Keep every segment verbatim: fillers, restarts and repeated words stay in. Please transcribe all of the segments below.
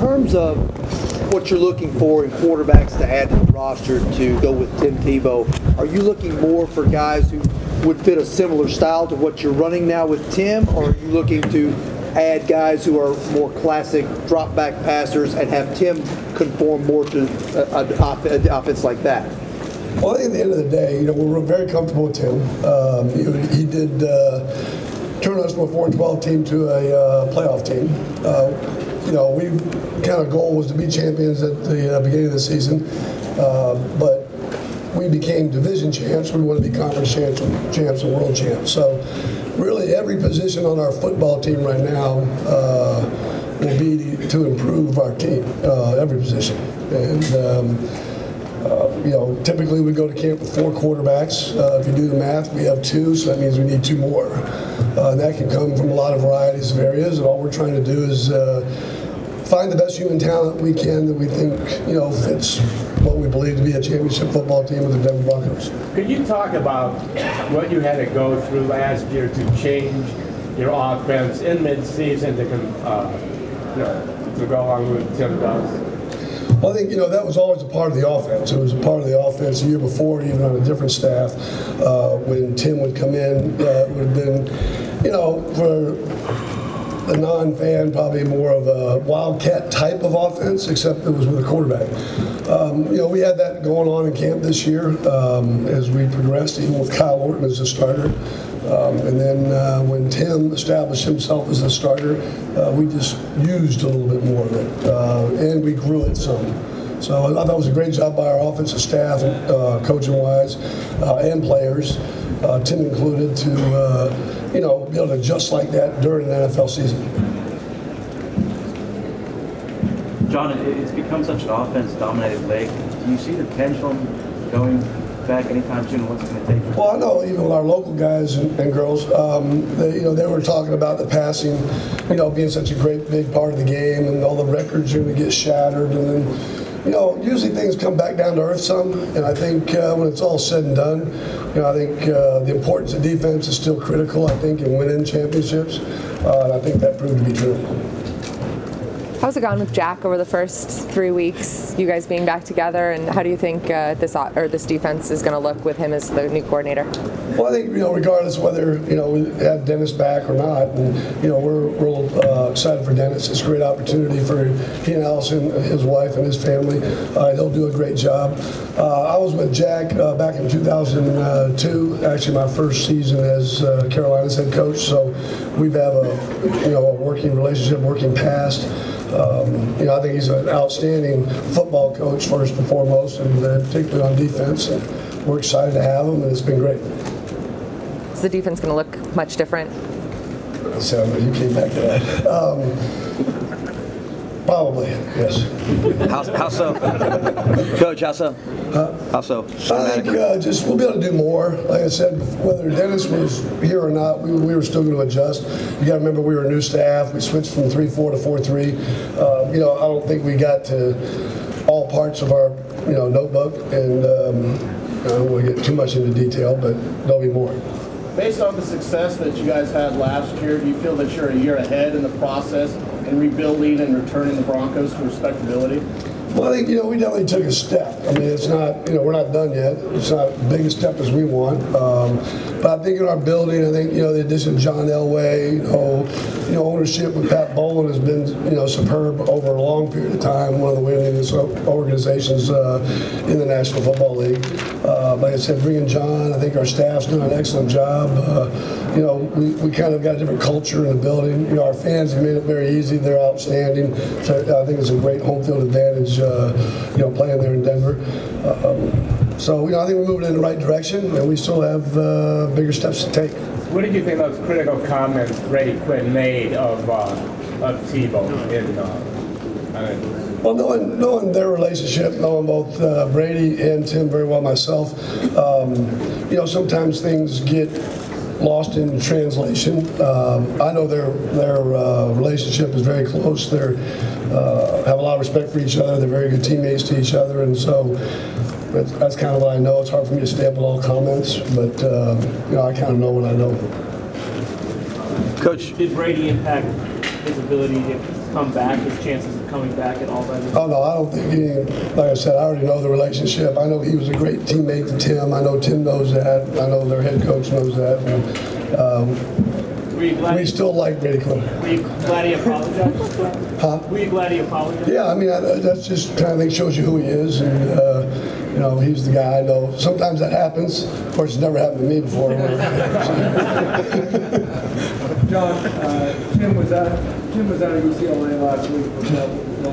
terms of what you're looking for in quarterbacks to add to the roster to go with Tim Tebow, are you looking more for guys who would fit a similar style to what you're running now with Tim, or are you looking to add guys who are more classic drop-back passers and have Tim conform more to an offense like that? Well, I think at the end of the day, you know, we're very comfortable with Tim. Um, he, he did uh, turn us from a four and twelve team to a uh, playoff team. Uh, you know, we kind of goal was to be champions at the uh, beginning of the season, uh, but we became division champs. We want to be conference champs, champs and world champs. So really every position on our football team right now uh, will be to improve our team, uh, every position. And, um, uh, you know, typically we go to camp with four quarterbacks. Uh, if you do the math, we have two, so that means we need two more. Uh, and that can come from a lot of varieties of areas, and all we're trying to do is uh, find the best human talent we can that we think, you know, fits what we believe to be a championship football team with the Denver Broncos. Could you talk about what you had to go through last year to change your offense in midseason to, uh, you know, to go along with Tim does? Well, I think, you know, that was always a part of the offense. It was a part of the offense the year before, even on a different staff. Uh, when Tim would come in, uh, it would have been, you know, for a non-fan, probably more of a wildcat type of offense, except it was with a quarterback. Um, you know, we had that going on in camp this year um, as we progressed, even with Kyle Orton as a starter. Um, and then uh, when Tim established himself as a starter, uh, we just used a little bit more of it, uh, and we grew it some. So I thought it was a great job by our offensive staff, uh, coaching-wise, uh, and players, uh, Tim included, to uh, you know, be able to adjust like that during an N F L season. John, it's become such an offense-dominated league. Do you see the pendulum going back anytime soon? What's it going to take? Well, I know even with our local guys and, and girls, um, they, you know, they were talking about the passing, you know, being such a great big part of the game, and all the records are going to get shattered, and then, you know, usually things come back down to earth some, and I think uh, when it's all said and done, you know, I think uh, the importance of defense is still critical, I think, in winning championships, uh, and I think that proved to be true. How's it gone with Jack over the first three weeks, you guys being back together, and how do you think uh, this or this defense is going to look with him as the new coordinator? Well, I think, you know, regardless whether, you know, we had Dennis back or not, and, you know, we're real uh, excited for Dennis. It's a great opportunity for he and Allison, his wife, and his family. Uh, he'll do a great job. Uh, I was with Jack uh, back in two thousand two, actually my first season as uh, Carolina's head coach, so we have a, you know, a working relationship, working past. Um, you know, I think he's an outstanding football coach first and foremost, and uh, particularly on defense. And we're excited to have him, and it's been great. Is the defense going to look much different? So you came back to that. Um, probably, yes. How, how so? Coach, how so? Huh? How so? I think uh, just we'll be able to do more. Like I said, whether Dennis was here or not, we, we were still going to adjust. You got to remember we were a new staff. We switched from three four to four three. Uh, you know, I don't think we got to all parts of our, you know, notebook, and um, I don't want to get too much into detail, but there'll be more. Based on the success that you guys had last year, do you feel that you're a year ahead in the process in rebuilding and returning the Broncos to respectability? Well, I think, you know, we definitely took a step. I mean, it's not, you know, we're not done yet. It's not the biggest step as we want. Um, but I think in our building, I think, you know, the addition of John Elway, you know, you know, ownership with Pat Bowlen has been, you know, superb over a long period of time. One of the winningest organizations uh, in the National Football League. Uh, like I said, bringing John, I think our staff's doing an excellent job. Uh, you know, we, we kind of got a different culture in the building. You know, our fans have made it very easy. They're outstanding. So I think it's a great home field advantage. Uh, you know, playing there in Denver. Uh, um, so, you know, I think we're moving in the right direction, and we still have uh, bigger steps to take. What did you think those critical comments Brady Quinn made of uh, of Tebow? In, uh, I mean, well, knowing, knowing their relationship, knowing both uh, Brady and Tim very well myself, um, you know, sometimes things get lost in translation. Um, I know their their uh, relationship is very close. They're uh, have a lot of respect for each other. They're very good teammates to each other, and so that's, that's kind of what I know. It's hard for me to stamp on all comments, but uh, you know, I kind of know what I know. Coach, did Brady impact his ability to come back, his chances of coming back at all by this? Oh, no, I don't think he, like I said, I already know the relationship. I know he was a great teammate to Tim. I know Tim knows that. I know their head coach knows that. And, um, Were you glad? we still like Brady Quinn. Were you glad he apologized? Huh? Were you glad he apologized? Yeah, I mean, I, that's just kind of thing shows you who he is, and uh, you know, he's the guy I know. Sometimes that happens. Of course, it's never happened to me before. John, uh, Tim was at Tim was out of U C L A last week with that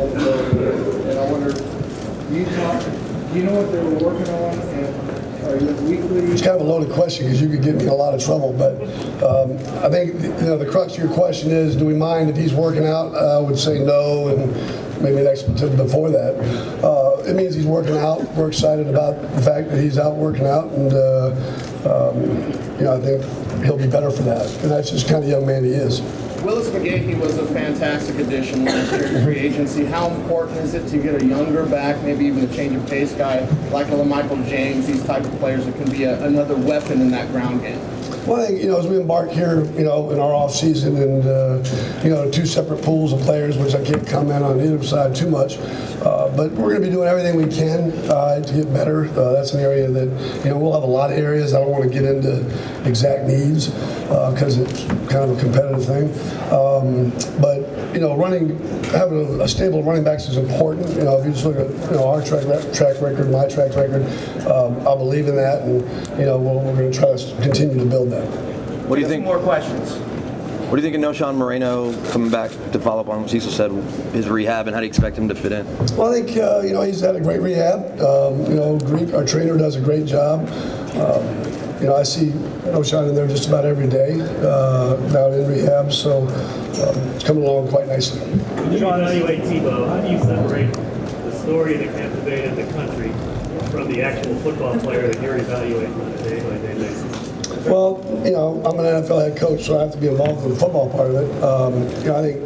and I wonder, do you talk? Do you know what they were working on? And are you weekly? It's kind of a loaded question because you could get me in a lot of trouble, but um, I think you know the crux of your question is, do we mind if he's working out? I would say no, and maybe an expletive before that. Uh, it means he's working out. We're excited about the fact that he's out working out, and uh, um, you know I think he'll be better for that. And that's just kind of young man he is. Willis McGahee was a fantastic addition last year in free agency. How important is it to get a younger back, maybe even a change of pace guy like a LaMichael James, these type of players that can be a, another weapon in that ground game? Well, I think, you know, as we embark here, you know, in our off season and, uh, you know, two separate pools of players, which I can't comment on either side too much, uh, but we're going to be doing everything we can uh, to get better. Uh, that's an area that, you know, we'll have a lot of areas. I don't want to get into exact needs because uh, it's kind of a competitive thing. Um, but, you know, running, having a, a stable running backs is important. You know, if you just look at, you know, our track, track record, my track record, um, I believe in that, and, you know, we're, we're going to try to continue to build that. What do you think? More questions. What do you think of Noshan Moreno coming back to follow up on what Cecil said, his rehab, and how do you expect him to fit in? Well, I think uh, you know he's had a great rehab. Um, you know, Greek, our trainer, does a great job. Um, you know, I see Noshan in there just about every day uh, down in rehab, so um, it's coming along quite nicely. When you evaluate Tebow, how do you separate the story that captivated the country from the actual football player that you're evaluating on a day-by-day basis? Well, you know, I'm an N F L head coach, so I have to be involved in the football part of it. Um, you know, I think,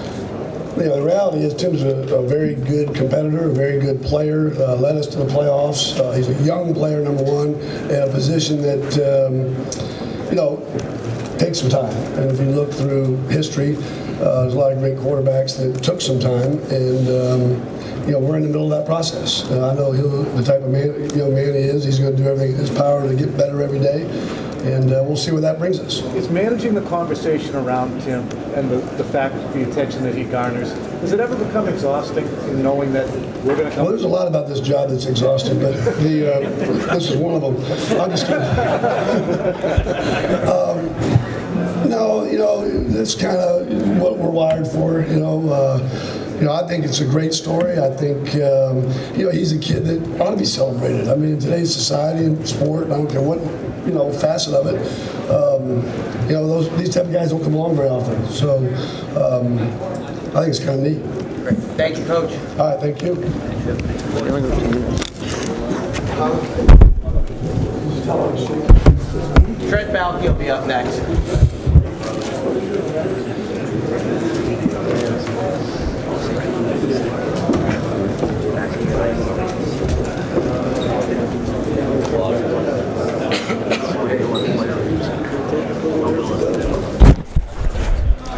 you know, the reality is Tim's a, a very good competitor, a very good player, uh, led us to the playoffs. Uh, he's a young player, number one, in a position that, um, you know, takes some time. And if you look through history, uh, there's a lot of great quarterbacks that took some time, and um, you know, we're in the middle of that process. Uh, I know he'll, the type of man, young man he is, he's going to do everything in his power to get better every day. And uh, we'll see where that brings us. Is managing the conversation around Tim and the, the fact, the attention that he garners, does it ever become exhausting in knowing that we're going to come? Well, there's a lot about this job that's exhausting, but the, uh, this is one of them. I'm just kidding. um, no, you know, that's kind of what we're wired for, you know. Uh, You know, I think it's a great story. I think, um, you know, he's a kid that ought to be celebrated. I mean, in today's society and sport, I don't care what, you know, facet of it, um, you know, those these type of guys don't come along very often. So um, I think it's kind of neat. Great. Thank you, Coach. All right, thank you. Trent Baalke will be up next.